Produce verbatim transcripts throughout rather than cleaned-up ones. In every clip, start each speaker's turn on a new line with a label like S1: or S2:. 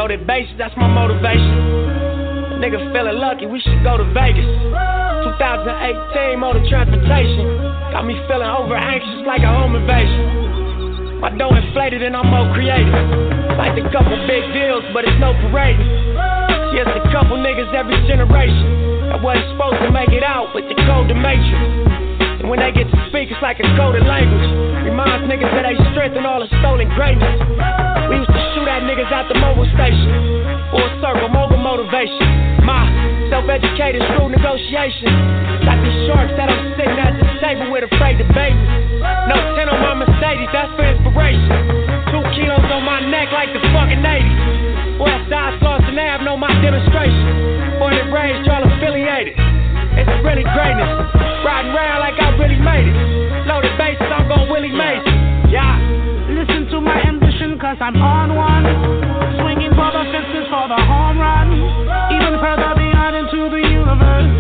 S1: Loaded bases, that's my motivation. A nigga feeling lucky, we should go to Vegas. twenty eighteen motor transportation got me feeling over anxious like a home invasion. My dough inflated and I'm more creative. Like a couple big deals, but it's no parading. Yes, a couple niggas every generation that wasn't supposed to make it out, but they code the matrix. And when they get to speak, it's like a coded language. Reminds niggas that they strength and all the stolen greatness. We used to shoot at niggas at the mobile station. Full circle, mobile motivation. My self-educated through negotiation. Got these sharks that I'm sitting at the table with afraid to bait me. No ten on my Mercedes, that's for inspiration. Two kilos on my neck like the fucking eighties. West Side Slauson Ave know my demonstration. Born and raised, y'all affiliated. It's really greatness. Riding around like I really made it. Loaded bases, I'm gon' Willie Mays. Yeah.
S2: Listen to my ambition, cause I'm on one. Swinging for the fences for the home run. Even further beyond into the universe.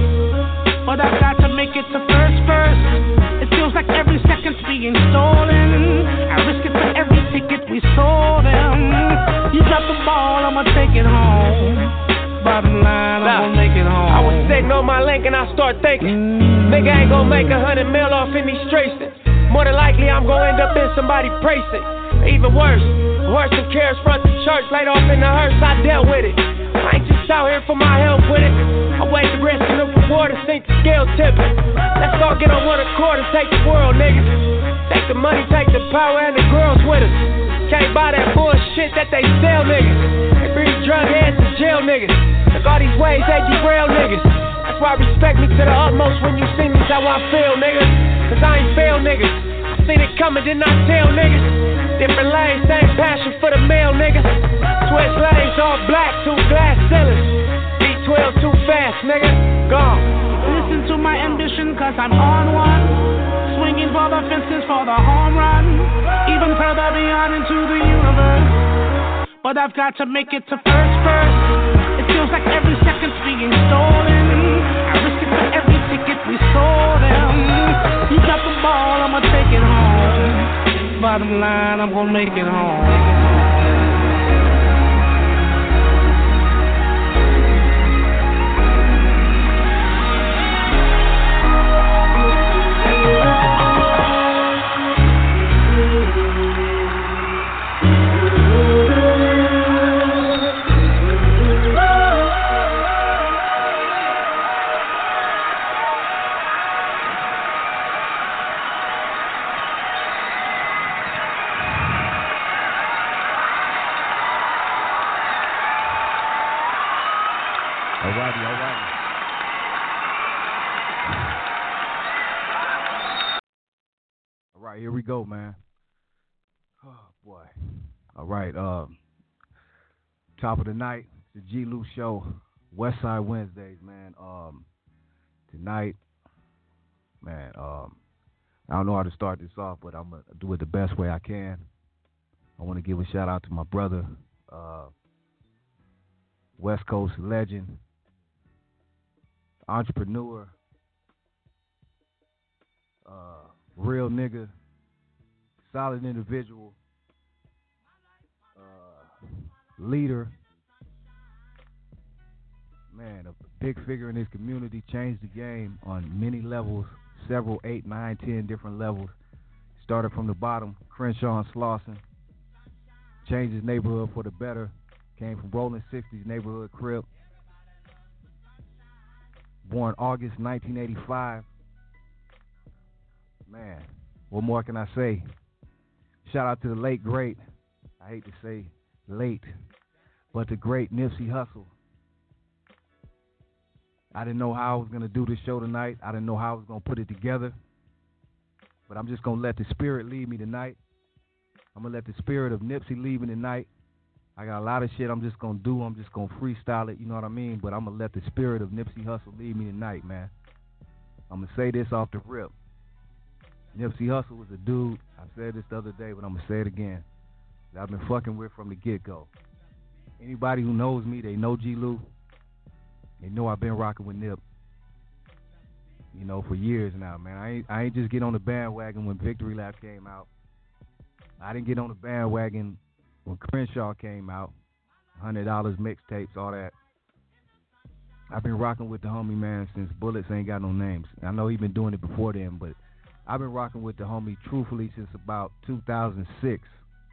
S2: But I've got to make it to first first. It feels like every second's being stolen. I risk it for every ticket we sold them. You drop the ball, I'ma take it home. Bottom line, I'm gonna make it home.
S1: I was sitting on my link and I start thinking, mm. nigga ain't gonna make a hundred mil off in these streets. More than likely I'm gonna end up in somebody's precinct. Even worse, worse than Karis front the church, laid off in the hearse, I dealt with it. I ain't just out here for my help with it. I weigh the risk and look reward and sink the scale tipping. Let's all get on one accord and take the world, niggas. Take the money, take the power and the girls with us. Can't buy that bullshit that they sell, niggas. They bring drug heads to jail, niggas. Look all these ways they derail, niggas. That's why respect me to the utmost when you see me, how I feel, niggas. Cause I ain't fail, niggas. I seen it coming, did not tell, niggas. Different lanes, same passion for the male, niggas. Switch lanes, all black, two glass ceilings. B twelve too fast, nigga. Gone.
S2: Listen to my ambition, cause I'm on one. Swinging for the fences for the home run. Even further beyond into the universe. But I've got to make it to first first. It feels like every second's being stolen. I risk it for every ticket we sold them. You got the ball, I'ma take it home. Bottom line, I'm gonna make it home.
S3: Here we go, man. Oh boy. All right. Um, top of the night, the G. Lou Show, Westside Wednesdays, man. Um, tonight, man. Um, I don't know how to start this off, but I'm gonna do it the best way I can. I want to give a shout out to my brother, uh, West Coast legend, entrepreneur, uh, real nigga. Solid individual, uh, leader, man, a big figure in his community, changed the game on many levels, several, eight, nine, ten different levels. Started from the bottom, Crenshaw and Slauson, changed his neighborhood for the better, came from Rolling sixties neighborhood crib, born August nineteen eighty-five. Man, what more can I say? Shout out to the late, great, I hate to say late, but the great Nipsey Hussle. I didn't know how I was going to do this show tonight. I didn't know how I was going to put it together. But I'm just going to let the spirit lead me tonight. I'm going to let the spirit of Nipsey lead me tonight. I got a lot of shit I'm just going to do. I'm just going to freestyle it, you know what I mean? But I'm going to let the spirit of Nipsey Hussle lead me tonight, man. I'm going to say this off the rip. Nipsey Hussle was a dude, I said this the other day, but I'm going to say it again, that I've been fucking with from the get-go. Anybody who knows me, they know G. Lou. They know I've been rocking with Nip, you know, for years now, man. I ain't, I ain't just get on the bandwagon when Victory Lap came out. I didn't get on the bandwagon when Crenshaw came out. hundred dollars mixtapes, all that. I've been rocking with the homie, man, since Bullets Ain't Got No Names. I know he been doing it before then, but I've been rocking with the homie truthfully since about two thousand six.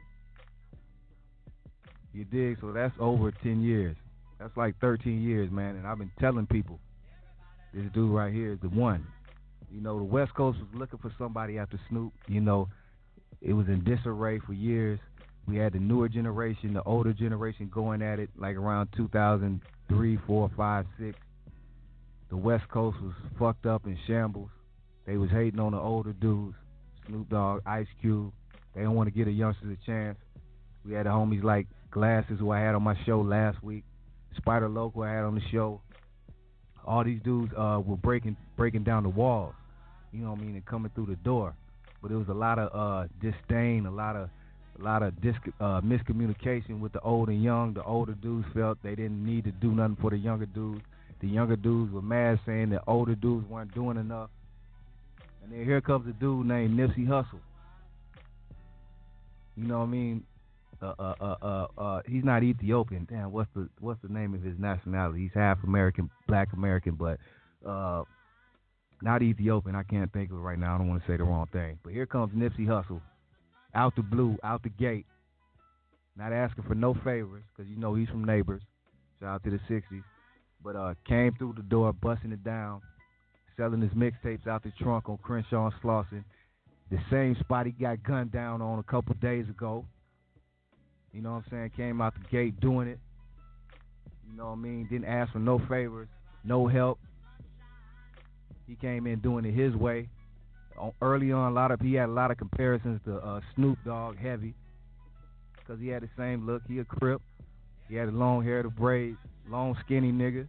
S3: You dig? So that's over ten years. That's like thirteen years, man, and I've been telling people this dude right here is the one. You know, the West Coast was looking for somebody after Snoop. You know, it was in disarray for years. We had the newer generation, the older generation going at it like around two thousand three, four, five, six. The West Coast was fucked up in shambles. They was hating on the older dudes, Snoop Dogg, Ice Cube. They don't want to give the youngsters a chance. We had the homies like Glasses, who I had on my show last week, Spider Local I had on the show. All these dudes uh, were breaking breaking down the walls, you know what I mean, and coming through the door. But it was a lot of uh, disdain, a lot of a lot of dis- uh, miscommunication with the old and young. The older dudes felt they didn't need to do nothing for the younger dudes. The younger dudes were mad, saying the older dudes weren't doing enough. And then here comes a dude named Nipsey Hussle. You know what I mean? Uh, uh, uh, uh, uh, he's not Ethiopian. Damn, what's the what's the name of his nationality? He's half American, Black American, but uh, not Ethiopian. I can't think of it right now. I don't want to say the wrong thing. But here comes Nipsey Hussle, out the blue, out the gate, not asking for no favors, because you know he's from Neighbors. Shout out to the sixties. But uh, came through the door, busting it down, selling his mixtapes out the trunk on Crenshaw and Slauson, the same spot he got gunned down on a couple days ago. You know what I'm saying? Came out the gate doing it. You know what I mean? Didn't ask for no favors, no help. He came in doing it his way. Early on, a lot of he had a lot of comparisons to uh, Snoop Dogg, Heavy, because he had the same look. He a Crip. He had the long hair, the braids, long skinny nigga.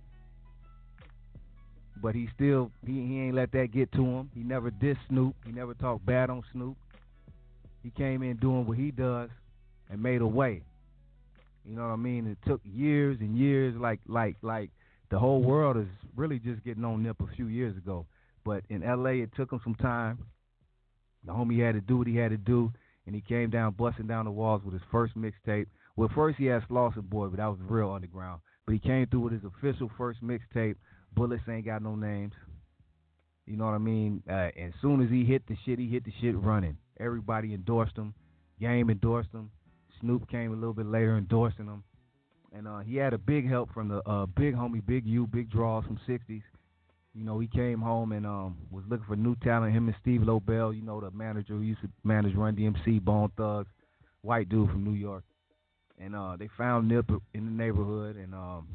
S3: But he still he he ain't let that get to him. He never dissed Snoop. He never talked bad on Snoop. He came in doing what he does and made a way. You know what I mean? It took years and years, like like like the whole world is really just getting on Nip a few years ago. But in L A, it took him some time. The homie had to do what he had to do, and he came down, busting down the walls with his first mixtape. Well, first he had Slauson Boy, but that was real underground. But he came through with his official first mixtape, Bullets Ain't Got No Names. You know what I mean? Uh, and as soon as he hit the shit, he hit the shit running. Everybody endorsed him. Game endorsed him. Snoop came a little bit later endorsing him. And uh, he had a big help from the uh, big homie, Big U, Big Draws from sixties. You know, he came home and um, was looking for new talent. Him and Steve Lobel, you know, the manager who used to manage Run D M C, Bone Thugs, white dude from New York. And uh, they found Nip in the neighborhood, and um,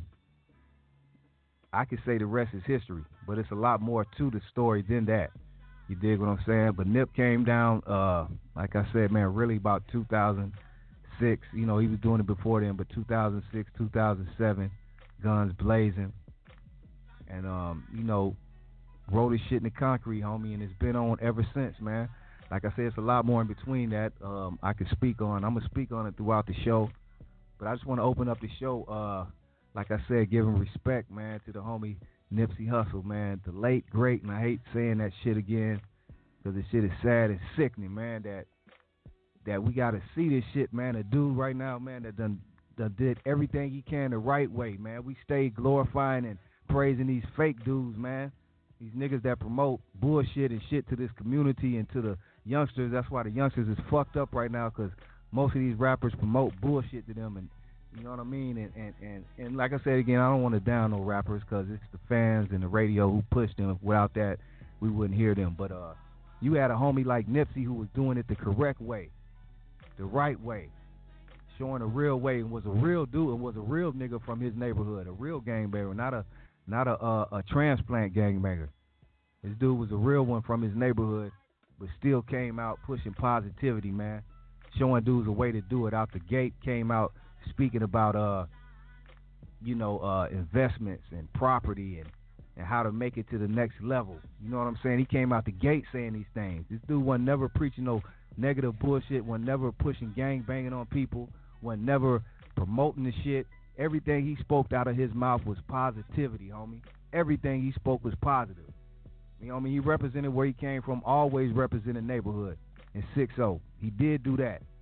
S3: I could say the rest is history. But it's a lot more to the story than that. You dig what I'm saying? But Nip came down, uh, like I said, man, really about two thousand six. You know, he was doing it before then, but two thousand six, two thousand seven, guns blazing. And, um, you know, wrote his shit in the concrete, homie, and it's been on ever since, man. Like I said, it's a lot more in between that um, I could speak on. I'm going to speak on it throughout the show. But I just want to open up the show, uh, like I said, giving respect, man, to the homie Nipsey Hussle, man. The late, great, and I hate saying that shit again because this shit is sad and sickening, man, that that we got to see this shit, man. A dude right now, man, that done, done did everything he can the right way, man. We stay glorifying and praising these fake dudes, man. These niggas that promote bullshit and shit to this community and to the youngsters. That's why the youngsters is fucked up right now, because most of these rappers promote bullshit to them, and you know what I mean? And and, and, and like I said again, I don't want to down no rappers because it's the fans and the radio who push them. Without that, we wouldn't hear them. But uh, you had a homie like Nipsey who was doing it the correct way, the right way, showing a real way, and was a real dude, and was a real nigga from his neighborhood, a real gangbanger, not a not a uh, a transplant gangbanger. This dude was a real one from his neighborhood, but still came out pushing positivity, man. Showing dudes a way to do it out the gate. Came out speaking about uh, you know, uh, investments and property and, and how to make it to the next level. You know what I'm saying? He came out the gate saying these things. This dude wasn't never preaching no negative bullshit. Wasn't never pushing gang banging on people. Wasn't never promoting the shit. Everything he spoke out of his mouth was positivity, homie. Everything he spoke was positive. You know what I mean? He represented where he came from, always represented neighborhood in six oh. He did do that.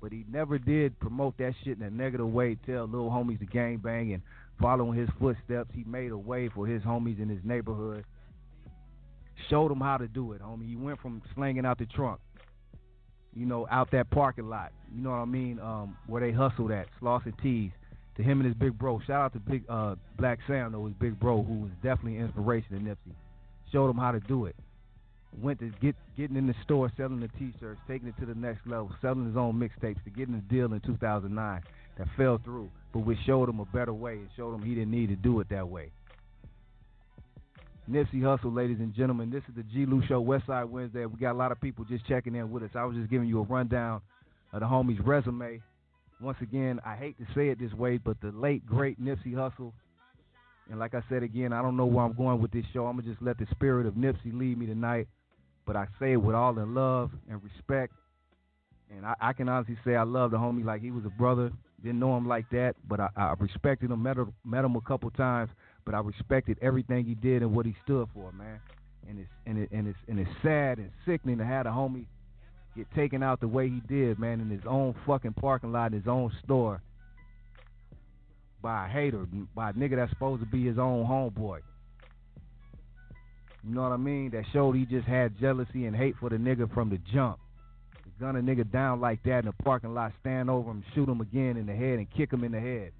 S3: but he never did promote that shit in a negative way, tell little homies to gang bang and following his footsteps. He made a way for his homies in his neighborhood. Showed them how to do it, homie. He went from slanging out the trunk, you know, out that parking lot, you know what I mean, um, where they hustled at, Slauson T's, to him and his big bro. Shout out to Big uh, Black Sam, though, his big bro, who was definitely an inspiration to Nipsey. Showed him how to do it. Went to get getting in the store, selling the T-shirts, taking it to the next level, selling his own mixtapes, to getting a deal in two thousand nine that fell through, but we showed him a better way and showed him he didn't need to do it that way. Nipsey Hussle, ladies and gentlemen. This is the G. Lou Show, Westside Wednesday. We got a lot of people just checking in with us. I was just giving you a rundown of the homie's resume. Once again, I hate to say it this way, but the late, great Nipsey Hussle. And like I said again, I don't know where I'm going with this show. I'm going to just let the spirit of Nipsey lead me tonight. But I say it with all in love and respect. And I, I can honestly say I love the homie like he was a brother. Didn't know him like that, but I, I respected him, met, met him a couple times. But I respected everything he did and what he stood for, man. And it's and it and it's and it's sad and sickening to have a homie get taken out the way he did, man, in his own fucking parking lot, in his own store, by a hater, by a nigga that's supposed to be his own homeboy. You know what I mean? That showed he just had jealousy and hate for the nigga from the jump. To gun a nigga down like that in the parking lot, stand over him, shoot him again in the head, and kick him in the head.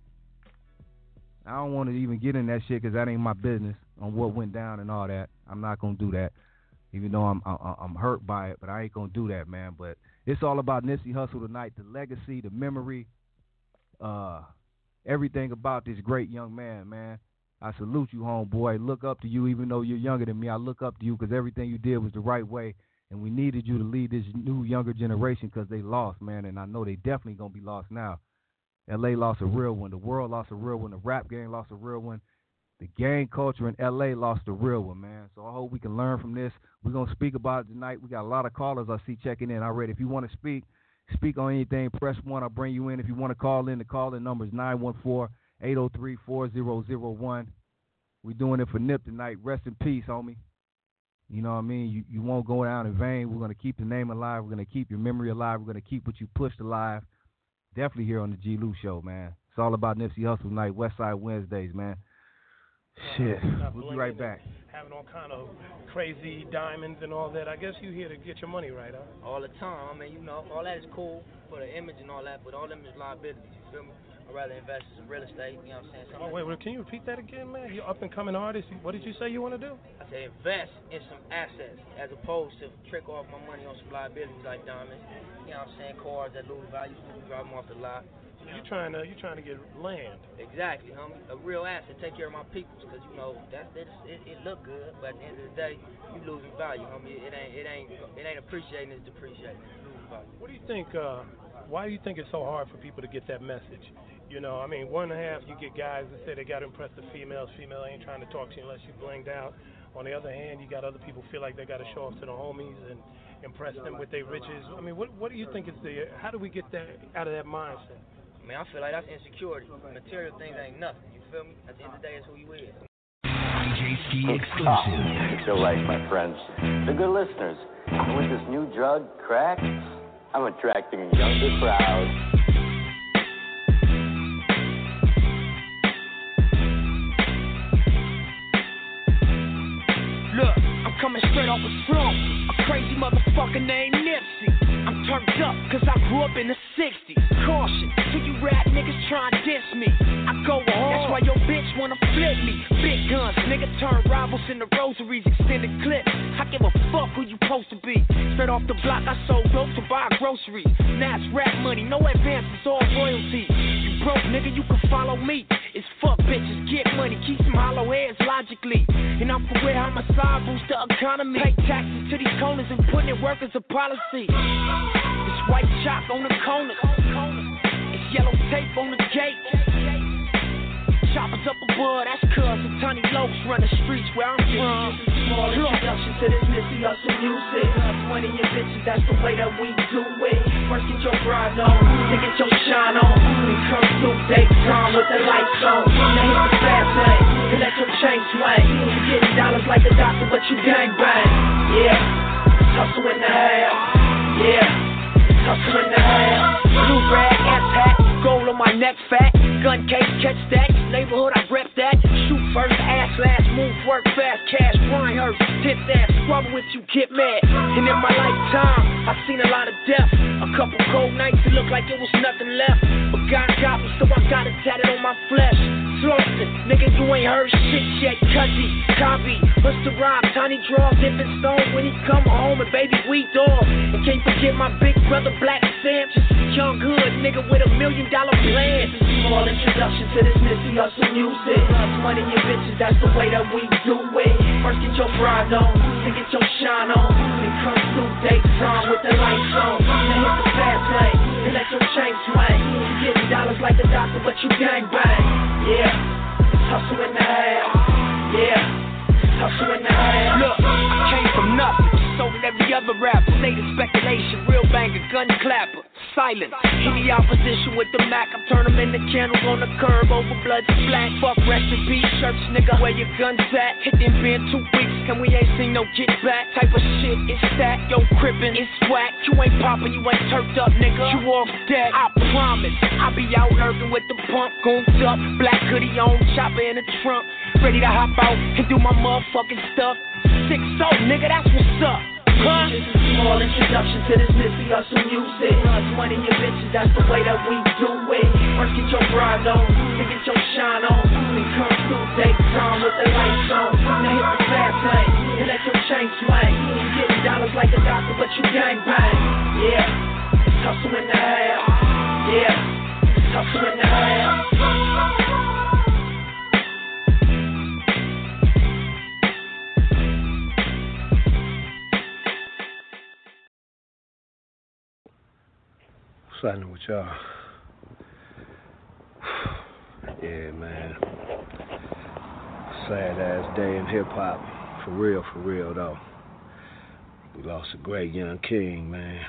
S3: I don't want to even get in that shit because that ain't my business on what went down and all that. I'm not going to do that, even though I'm, I'm I'm hurt by it, but I ain't going to do that, man. But it's all about Nipsey Hussle tonight, the legacy, the memory, uh, everything about this great young man, man. I salute you, homeboy. Look up to you, even though you're younger than me. I look up to you because everything you did was the right way, and we needed you to lead this new, younger generation because they lost, man, and I know they definitely going to be lost now. L A lost a real one. The world lost a real one. The rap game lost a real one. The gang culture in L A lost a real one, man. So I hope we can learn from this. We're going to speak about it tonight. We got a lot of callers I see checking in already. If you want to speak, speak on anything, press one. I'll bring you in. If you want to call in, the call-in number is nine one four, eight oh three, four oh oh one. We're doing it for Nip tonight. Rest in peace, homie. You know what I mean? You, you won't go down in vain. We're going to keep the name alive. We're going to keep your memory alive. We're going to keep what you pushed alive. Definitely here on the G. Lou Show, man. It's all about Nipsey Hussle tonight, Westside Wednesdays, man. Shit, we'll be right back.
S1: Having all kind of crazy diamonds and all that. I guess you here to get your money right, huh?
S4: All the time. I mean, you know, all that is cool for the image and all that, but all them is liabilities, you feel me? I'd rather invest in some real estate, you know what I'm saying? Something
S1: oh, wait, wait, can you repeat that again, man? You're up and coming artist. What did you say you want to do?
S4: I said invest in some assets as opposed to trick off my money on some liabilities like diamonds. You know what I'm saying? Cars that lose value, you drop them off the lot.
S1: So you're trying to you're trying to get land.
S4: Exactly, homie. A real asset. Take care of my people, because you know that it, it, it look good, but at the end of the day, you losing value, homie. It ain't it ain't it ain't appreciating. It's depreciating. It's losing value.
S1: What do you think? Uh, why do you think it's so hard for people to get that message? You know, I mean, one and a half, you get guys that say they got to impress the females. Female ain't trying to talk to you unless you blinged out. On the other hand, you got other people feel like they got to show off to the homies and impress them with their riches. I mean, what what do you think is the? How do we get that out of that mindset?
S4: I mean, I feel like that's insecurity. Material things ain't nothing. You feel me? At the end of the day, it's who you is.
S5: D J Ski exclusive.
S6: You're right, my friends. They're good listeners. With this new drug, crack, I'm attracting a younger crowd.
S7: Look, I'm coming straight off a slump. A crazy motherfucker named Nipsey. I'm turned up cause I grew up in the sixties. Caution, to you rap niggas try and diss me. I go hard, that's why your bitch wanna flip me. Big guns, nigga turn rivals into rosaries, extended clips. I give a fuck who you supposed to be. Straight off the block, I sold dope to buy groceries. Now it's rap money, no advances, all royalties. You broke, nigga, you can follow me. It's fuck bitches, get money, keep some hollow heads logically. And I'm for where homicide boost the economy. Pay taxes to these corners and putting in work as a policy. It's white chalk on the corners. It's yellow tape on the gate. Choppers up above, that's cuz the tiny locs run the streets where I'm from.
S8: Small introduction to this Nipsey Hussle music. twenty your bitches, that's the way that we do it. First get your grind on, then get your shine on. Then come through daytime with the lights on. Then hit the fast lane, and let your chain swing. You getting dollars like the doctor, but you gang bang. Yeah, hustle in the house. Yeah.
S7: Hustle in the house. Blue rag, ass hat, gold on my neck fat. Gun case, catch that. Neighborhood, I rep that. Shoot first, ass last, move, work fast, cash, grind hurts, tip ass, squabble with you, get mad. And in my lifetime, I've seen a lot of death. A couple cold nights, it looked like it was nothing left. But God got me, so I got it tatted on my flesh. Slaughter, nigga, you ain't heard shit yet. Cuzzy, copy, Mister Rob, Tiny Draw, Dippin' Stone when he come home and baby we dog. And can't forget my big brother Black Sam, just a young hood nigga with a million dollar plan.
S8: This is a small introduction to this Nipsey Hussle music. Money and bitches, that's the way that we do it. First get your bride on, then get your shine on. Then come through daytime with the lights on. Then hit the fast lane, and let your chain swing. You getting dollars like a doctor, but you gang bang. Yeah, hustle in the house. Yeah, hustle in the house.
S7: Look, I came from nothing, so did every other rapper. State of speculation, real banger, gun clapper. Silence, any opposition with the Mac, I turn them into candles on the curb over blood black. Fuck rest in peace, church nigga, where your guns at? Hit them been two weeks, and we ain't seen no get back. Type of shit, it's that, yo crippin', it's whack. You ain't poppin', you ain't turfed up, nigga. You off dead, I promise. I be out lurking with the pump, gooned up, black hoodie on, chopper in the trunk. Ready to hop out and do my motherfucking stuff. Six so, nigga, that's what's up. Huh?
S8: This is a small introduction to this Nipsey Hussle music. Money and bitches, that's the way that we do it. First get your bride on, then get your shine on. Then come through daytime with the lights on. Then hit the fast lane, and let your chain swing. You getting dollars like a doctor, but you gang bang. Yeah, hustle in the house. Yeah, hustle in the house.
S9: What's happening with y'all? Yeah, man. Sad ass day in hip hop. For real, for real though. We lost a great young king, man.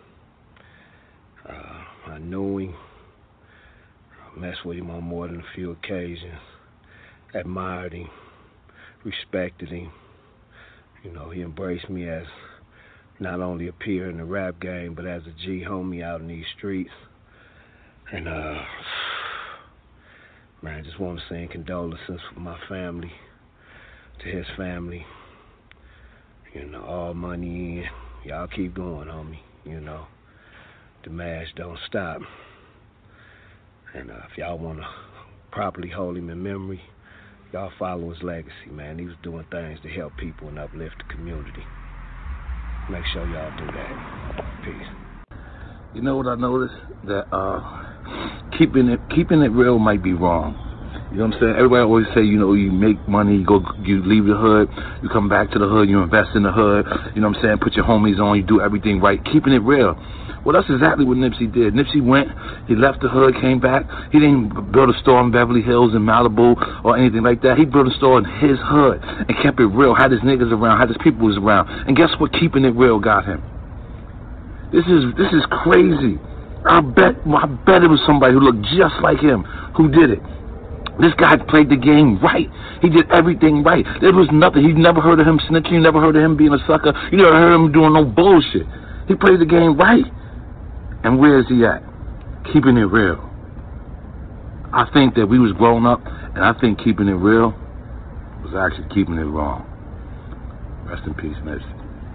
S9: Uh, I knew him. I messed with him on more than a few occasions. Admired him. Respected him. You know, he embraced me as not only a peer in the rap game, but as a G homie out in these streets. And, uh, man, I just want to send condolences from my family to his family. You know, all money in. Y'all keep going, homie. You know, the mash don't stop. And uh, if y'all want to properly hold him in memory, y'all follow his legacy, man. He was doing things to help people and uplift the community. Make sure y'all do that. Peace.
S10: You know what I noticed? That uh, keeping it keeping it real might be wrong. You know what I'm saying? Everybody always say, you know, you make money, you go, you leave the hood, you come back to the hood, you invest in the hood. You know what I'm saying? Put your homies on, you do everything right. Keeping it real. Well, that's exactly what Nipsey did. Nipsey went, he left the hood, came back. He didn't build a store in Beverly Hills in Malibu or anything like that. He built a store in his hood and kept it real, had his niggas around, had his people around. And guess what? Keeping it real got him. This is this is crazy. I bet I bet it was somebody who looked just like him who did it. This guy played the game right. He did everything right. There was nothing. You never heard of him snitching. You never heard of him being a sucker. You never heard of him doing no bullshit. He played the game right. And where is he at? Keeping it real. I think that we was growing up, and I think keeping it real was actually keeping it wrong. Rest in peace, Nipsey.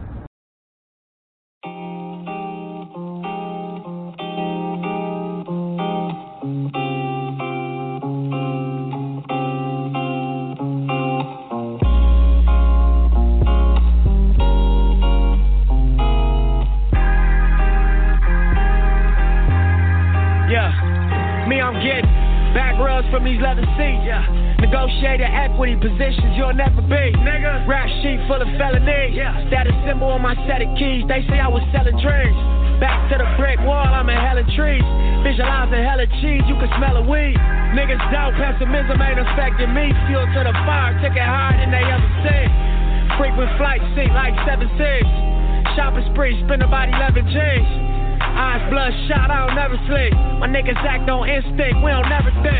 S1: From these leather seats, yeah. Negotiated equity positions you'll never be, nigga. Rap sheet full of felonies, yeah. Status symbol on my set of keys. They say I was selling dreams. Back to the brick wall, I'm in hella trees. Visualizing hella cheese, you can smell a weed. Niggas doubt pessimism ain't affecting me. Fuel to the fire, ticket higher than they ever seen. Frequent flight seat like seven six. Shopping spree, spend about eleven G's. Eyes bloodshot, I don't never sleep. My niggas act on instinct, we don't never think.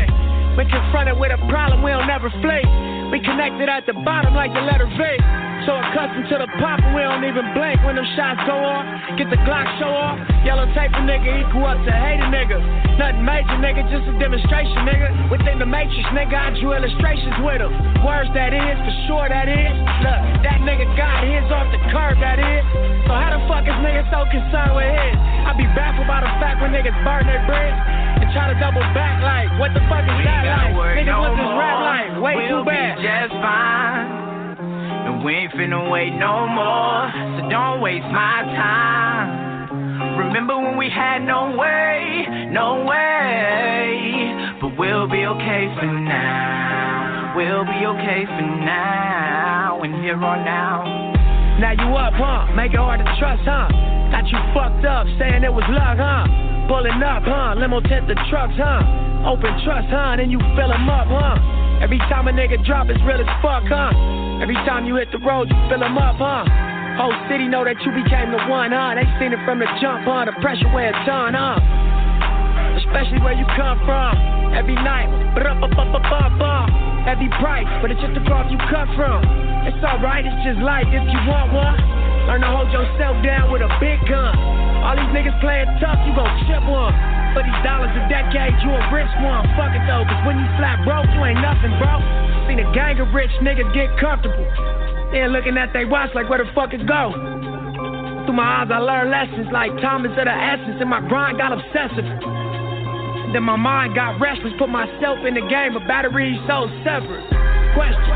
S1: When confronted with a problem, we don't never flee. We connected at the bottom like the letter V. So accustomed to the pop, we don't even blink when them shots go off. Get the Glock show off. Yellow tape a nigga equal up to hate a nigga. Nothing major, nigga, just a demonstration, nigga. Within the matrix, nigga, I drew illustrations with them. Words that is, for sure that is. Look, that nigga got his off the curb, that is. So how the fuck is niggas so concerned with his? I be baffled by the fact when niggas burn their bridge and try to double back like, what the fuck is
S11: we
S1: that like? Niggas,
S11: no
S1: what's this
S11: more.
S1: rap like? Way
S11: we'll
S1: too bad.
S11: Be just fine. And we ain't finna wait no more, so don't waste my time. Remember when we had no way, no way. But we'll be okay for now. We'll be okay for now. And here on out.
S1: Now you up, huh? Make it hard to trust, huh? Got you fucked up, saying it was luck, huh? Pulling up, huh? Limo tent the trucks, huh? Open trust, huh? Then you fill them up, huh? Every time a nigga drop, it's real as fuck, huh? Every time you hit the road, you fill them up, huh? Whole city know that you became the one, huh? They seen it from the jump, huh? The pressure where it's done, huh? Especially where you come from. Every night, heavy price, but it's just the cloth you cut from. It's alright, it's just life if you want one. Learn to hold yourself down with a big gun. All these niggas playing tough, you gon' chip one. For these dollars a decade, you a rich one. Fuck it though, cause when you flat broke, you ain't nothing, bro. Seen a gang of rich niggas get comfortable. Then looking at they watch like where the fuck it go. Through my eyes I learned lessons like time is of the essence, and my grind got obsessive. Then my mind got restless, put myself in the game, but batteries so separate. Question: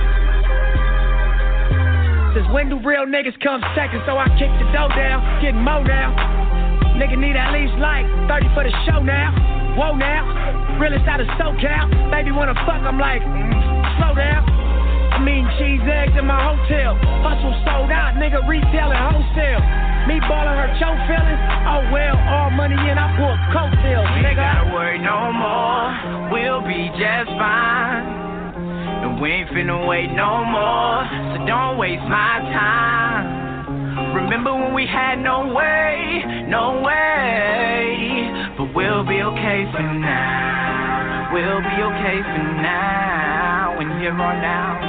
S1: since when do real niggas come second? So I kick the dough down, getting more now. Nigga need at least like thirty for the show now. Whoa now, realest out of SoCal. Baby wanna fuck, I'm like, mm, slow down. I mean cheese eggs in my hotel. Hustle sold out, nigga retail and wholesale. Me ballin' hurt your feelings? Oh well, all money in, I pull coattails,
S11: we
S1: nigga.
S11: We gotta worry no more, we'll be just fine. And we ain't finna wait no more, so don't waste my time. Remember when we had no way, no way. But we'll be okay for now. We'll be okay for now. And here on out.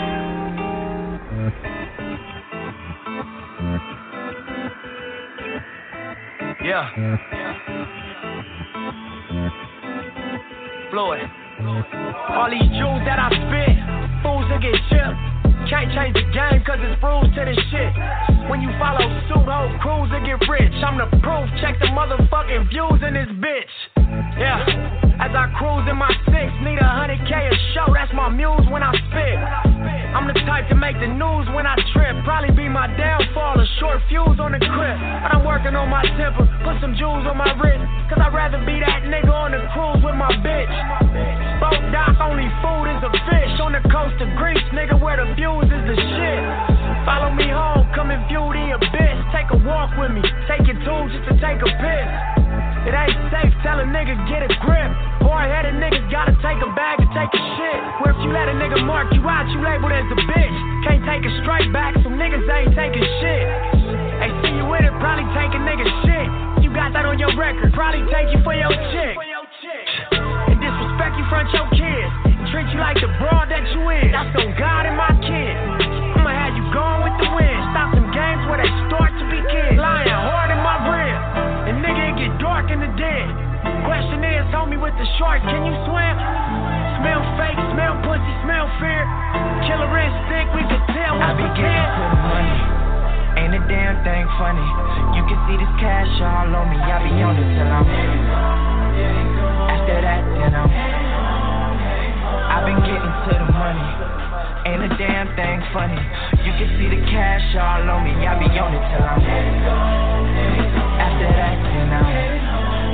S11: Yeah. Floyd. All these jewels that I spit, fools that get chipped. Can't change the game cause it's rules to this shit. When you follow suit, whole crews that get rich. I'm the proof, check the motherfucking views in this bitch. Yeah. As I cruise in my six, need a hundred K a show, that's my muse when I spit. I'm the type to make the news when I trip. Probably be my downfall, a short fuse on the crib. But I'm working on my temper, put some jewels on my wrist. Cause I'd rather be that nigga on the cruise with my bitch. Boat dock, only food is a fish. On the coast of Greece, nigga, where the views is the shit. Follow me home, come and view the abyss. Take a walk with me, take your tools just to take a piss. It ain't safe, tell a nigga get a grip. Hard-headed niggas gotta take a bag to take a shit. Where if you let a nigga mark you out, you labeled as a bitch. Can't take it straight back, so niggas ain't taking shit. They see you with it, probably take a nigga shit. You got that on your record, probably take you for your chick. And disrespect you front your kids. Treat you like the broad that you is. That's on God and my kid. I'ma have you going with the wind. Stop them games where they start to be kids. Lying hard in my rib. And nigga, it get dark in the dead. Question is, homie with the shark, can you swim? Smell fake, smell pussy, smell fear. Killer instinct, we can tell what's I be
S7: the
S11: getting to the money. Ain't a damn thing funny. You can see this cash all on me. I be on it till I'm after that, then I'm I've been getting to the money. Ain't a damn thing funny. You can see the cash all on me. I be on it till I'm after that, then I'm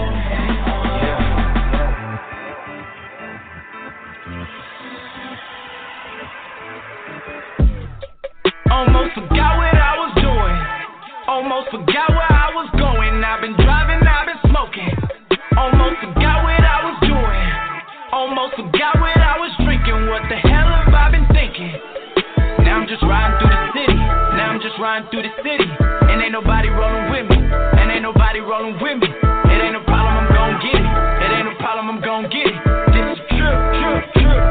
S11: almost forgot what I was doing. Almost forgot where I was going. I've been driving, I've been smoking. Almost forgot what I was doing. Almost forgot what I was drinking. What the hell have I been thinking? Now I'm just riding through the city. Now I'm just riding through the city. And ain't nobody rolling with me. And ain't nobody rolling with me. It ain't a problem, I'm gon' get it. It ain't a problem, I'm gon' get it. This is trip, trip, trip.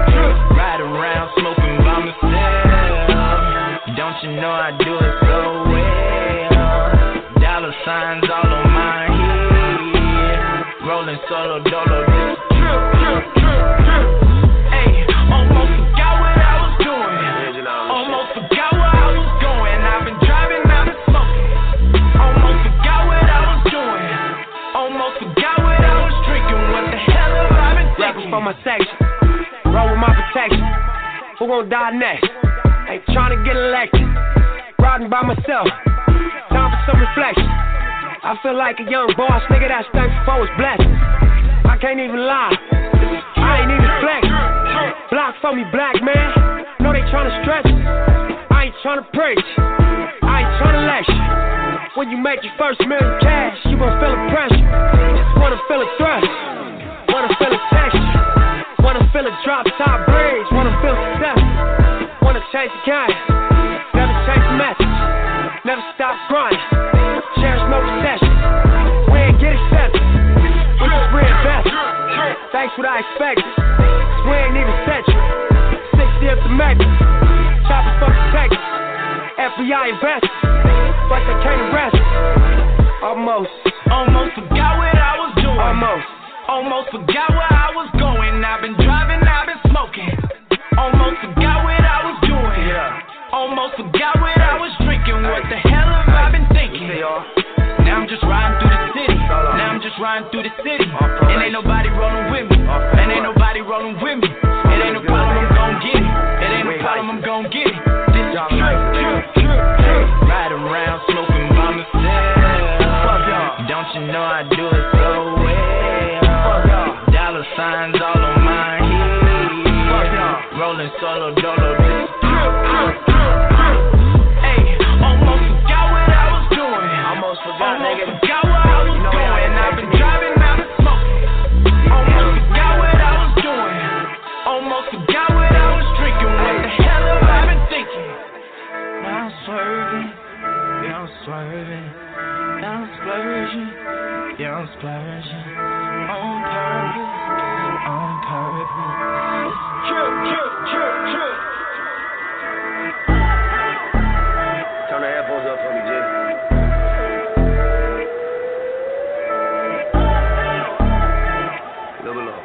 S1: my section. Roll with my protection. Who gon' die next? Ain't tryna get elected. Riding by myself. Time for some reflection. I feel like a young boss, nigga that's thankful for his blessings. I can't even lie. I ain't even flex. Block for me, black man. Know they tryna stretch. I ain't tryna preach. I ain't tryna lecture. When you make your first million cash, you gon' feel the pressure. Wanna feel a thrust. Wanna feel a texture. Wanna feel a drop top breeze. Wanna feel success. Wanna change the game. Never change the message. Never stop grinding. Cherish no recession. We ain't get accepted. We just reinvest. Thanks what I expected. We ain't even century. sixty up the metric. Choppers for protection. F B I investors. But they can't arrest us. Almost.
S12: Almost forgot what I was doing.
S1: Almost.
S12: Almost forgot where I was going. I've been driving, I've been smoking. Almost forgot what I was doing.
S1: Yeah.
S12: Almost forgot what I was drinking. What the hell have I been thinking? Now I'm just riding through the city. Now I'm just riding through the city. And ain't nobody rolling with me. And ain't nobody rolling with me. It ain't no problem, I'm gon' get it. It ain't no problem, I'm gon' get it. This is true, true, true. Riding around smoking by myself. Don't you know I do it so well? Dollar signs all on my head. Rolling solo dolo. This is true, true, true, true. Hey, almost forgot what I was doing.
S1: Almost forgot,
S12: Almost
S1: nigga.
S12: forgot where I was going. I've been driving, I've been smoking. Almost forgot what I was doing. Almost forgot what I was drinking. What the hell have I been thinking? Now I'm swerving. Yeah, I'm swerving. Now I'm splurging. Yeah, I'm splurging. On purpose. On purpose. True, true, true, true.
S9: Turn the headphones up for me, Jay. Little low.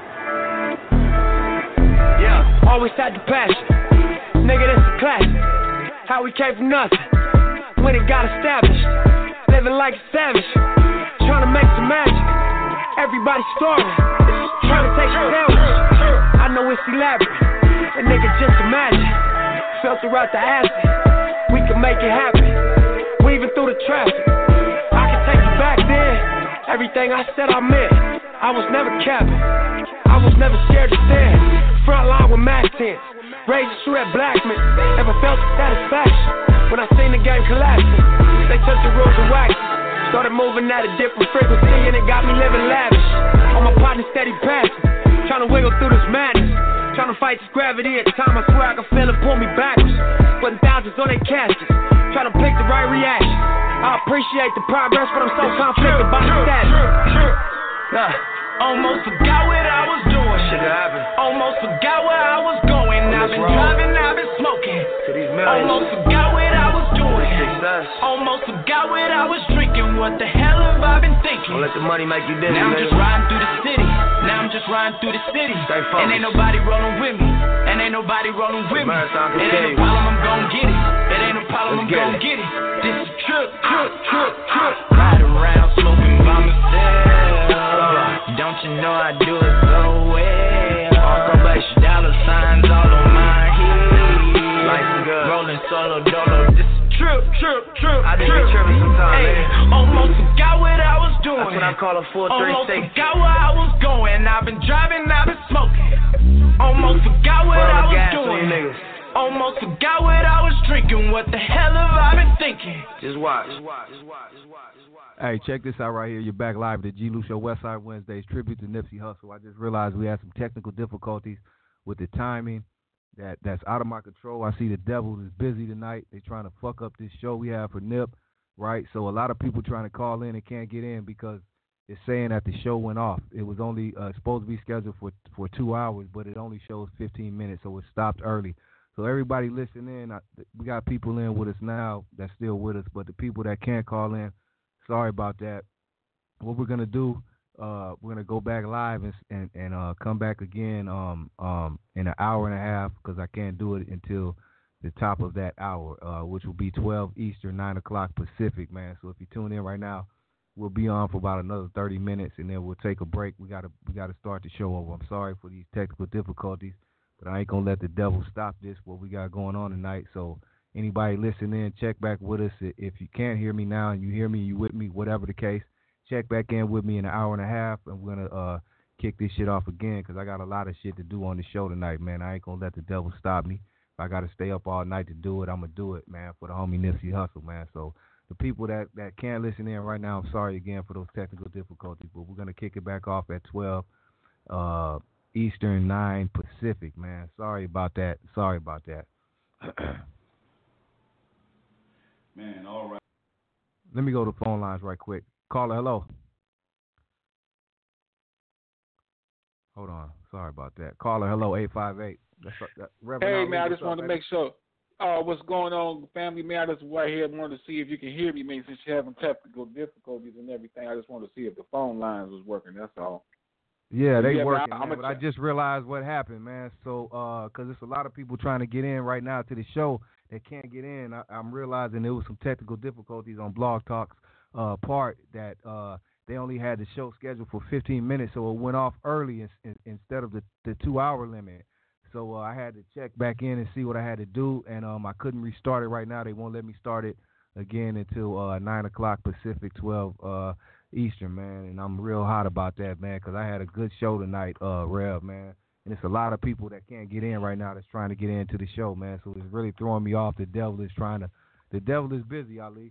S1: Yeah, always had the passion. Nigga, this a classic. How we came from nothing. When it got established. Living like a savage. Trying to make some magic. Everybody starving. Trying to take a sandwich. I know it's elaborate. A nigga just imagine. Filter out the acid. We can make it happen. Weaving through the traffic. I can take you back then. Everything I said I meant. I was never capping. I was never scared to stand. Front line with Mac ten. Raised through that black man. Never felt the satisfaction. When I seen the game collapsing. They took the rules and waxed it. Started moving at a different frequency and it got me living lavish. All my partners steady passing. Trying to wiggle through this madness. Trying to fight this gravity at time. I swear I can feel it pull me backwards. Putting thousands on their caskets. Trying to pick the right reaction. I appreciate the progress, but I'm so conflicted by the status.
S12: Yeah. Almost forgot what I was doing.
S9: Shit happened.
S12: Almost forgot where I was going. I've been driving, I've been smoking.
S9: To these millions.
S12: Almost forgot what I was doing.
S9: Success.
S12: Almost forgot what I was drinking. What the hell have I been thinking?
S9: Don't let the money make you dizzy.
S12: Now I'm just riding through the city. Now I'm just riding through the city. And ain't nobody rolling with me. And ain't nobody rolling with me. It ain't no problem, I'm gon' get it. It ain't no problem, I'm gon' get it. This is trip, trip, trip, trip. Riding around smoking by myself. Don't you know I do it so well? Dollar signs all on my head.
S9: Life good.
S12: Rolling solo dolo. This is trip, trip, trip.
S9: I just be tripping sometimes,
S12: hey,
S9: man.
S12: Almost forgot what I was doing.
S9: That's what I call a four three
S12: Almost
S9: six.
S12: forgot where I was going. I've been driving, I've been smoking. Almost forgot what I was doing. Almost forgot what I was drinking. What the hell have I been thinking?
S9: Just watch. Just watch. Just watch. Just watch. Just watch.
S3: Hey, check this out right here. You're back live at the G. Lou Show Westside Wednesdays. Tribute to Nipsey Hussle. I just realized we had some technical difficulties with the timing. That that's out of my control. I see the devil is busy tonight. They're trying to fuck up this show we have for Nip, right? So a lot of people trying to call in and can't get in because it's saying that the show went off. It was only uh, supposed to be scheduled for for two hours, but it only shows fifteen minutes, so it stopped early. So everybody listen in. I, we got people in with us now that's still with us, but the people that can't call in, sorry about that. What we're gonna do, uh, we're gonna go back live and and, and uh, come back again um, um, in an hour and a half because I can't do it until the top of that hour, uh, which will be twelve Eastern, nine o'clock Pacific, man. So if you tune in right now, we'll be on for about another thirty minutes, and then we'll take a break. We gotta we gotta start the show over. I'm sorry for these technical difficulties, but I ain't gonna let the devil stop this. What we got going on tonight. So anybody listening, check back with us. If you can't hear me now and you hear me, you with me, whatever the case, check back in with me in an hour and a half, and we're gonna uh, kick this shit off again because I got a lot of shit to do on the show tonight, man. I ain't gonna let the devil stop me. If I gotta stay up all night to do it, I'm gonna do it, man, for the homie Nipsey Hussle, man. So the people that, that can't listen in right now, I'm sorry again for those technical difficulties, but we're gonna kick it back off at twelve uh, Eastern, nine Pacific, man. Sorry about that. Sorry about that.
S10: Man, all right.
S3: Let me go to phone lines right quick. Caller, hello. Hold on. Sorry about that. Caller, hello, eight five eight. That's, that,
S13: hey, man, I just wanted to make sure. Uh, what's going on, family? Man, I just right here wanted to see if you can hear me, man, since you're having technical difficulties and everything. I just wanted to see if the phone lines was working. That's all.
S3: Yeah, they
S13: yeah,
S3: working,
S13: man,
S3: man,
S13: I'm
S3: but I just realized what happened, man. So, uh, because there's a lot of people trying to get in right now to the show that can't get in. I, I'm realizing there was some technical difficulties on Blog Talk's uh, part that uh, they only had the show scheduled for fifteen minutes, so it went off early in, in, instead of the, the two-hour limit. So uh, I had to check back in and see what I had to do, and um, I couldn't restart it right now. They won't let me start it again until uh, nine o'clock Pacific, twelve uh, Eastern, man. And I'm real hot about that, man, because I had a good show tonight, uh, Rev, man. And it's a lot of people that can't get in right now that's trying to get into the show, man. So it's really throwing me off. The devil is trying to – the devil is busy, Ali.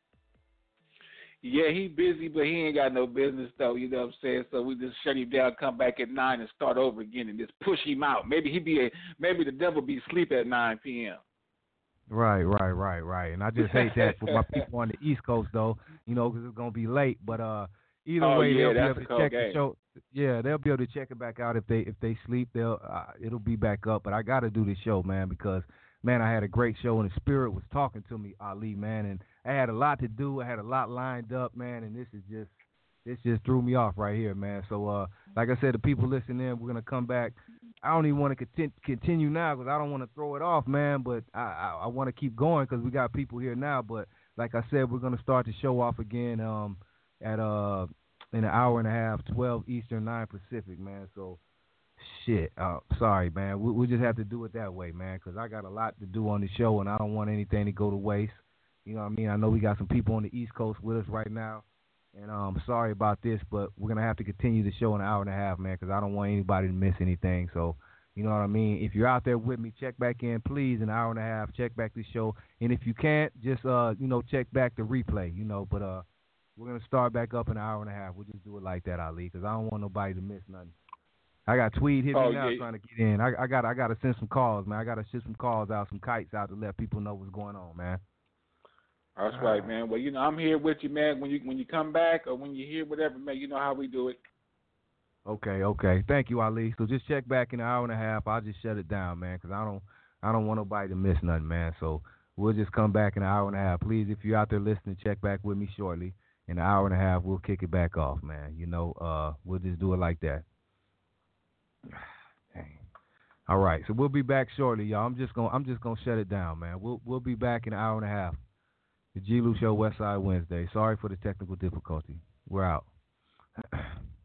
S13: Yeah, he busy, but he ain't got no business, though, you know what I'm saying? So we just shut him down, come back at nine, and start over again and just push him out. Maybe he be a, maybe the devil be asleep at nine p.m.
S3: Right, right, right, right. And I just hate that for my people on the East Coast, though, you know, because it's going to be late. But uh, either
S13: oh,
S3: way,
S13: yeah,
S3: they'll be able to check
S13: game.
S3: the show. Yeah, they'll be able to check it back out if they if they sleep. They'll uh, it'll be back up. But I got to do this show, man, because, man, I had a great show, and the spirit was talking to me, Ali, man, and I had a lot to do. I had a lot lined up, man, and this is just this just threw me off right here, man. So, uh, like I said, the people listening in, we're gonna come back. I don't even want to conti- continue now because I don't want to throw it off, man. But I I, I want to keep going because we got people here now. But like I said, we're gonna start the show off again um at uh in an hour and a half, twelve Eastern, nine Pacific, man. So. Shit, uh, sorry, man. We, we just have to do it that way, man, because I got a lot to do on the show, and I don't want anything to go to waste. You know what I mean? I know we got some people on the East Coast with us right now, and I'm um, sorry about this, but we're going to have to continue the show in an hour and a half, man, because I don't want anybody to miss anything. So, you know what I mean? If you're out there with me, check back in, please, in an hour and a half. Check back the show. And if you can't, just, uh, you know, check back the replay, you know. But uh, we're going to start back up in an hour and a half. We'll just do it like that, Ali, because I don't want nobody to miss nothing. I got Tweed hitting
S13: oh,
S3: me now
S13: yeah.
S3: trying to get in. I, I got I got to send some calls, man. I got to send some calls out, some kites out to let people know what's going on, man.
S13: That's uh, right, man. Well, you know, I'm here with you, man. When you when you come back or when you hear whatever, man, you know how we do it.
S3: Okay, okay. Thank you, Ali. So just check back in an hour and a half. I'll just shut it down, man, because I don't I don't want nobody to miss nothing, man. So we'll just come back in an hour and a half. Please, if you're out there listening, check back with me shortly. In an hour and a half, we'll kick it back off, man. You know, uh, we'll just do it like that. Dang. All right, so we'll be back shortly, y'all. I'm just gonna I'm just gonna shut it down, man. We'll we'll be back in an hour and a half. The G. Lou Show, Westside Wednesday. Sorry for the technical difficulty. We're out.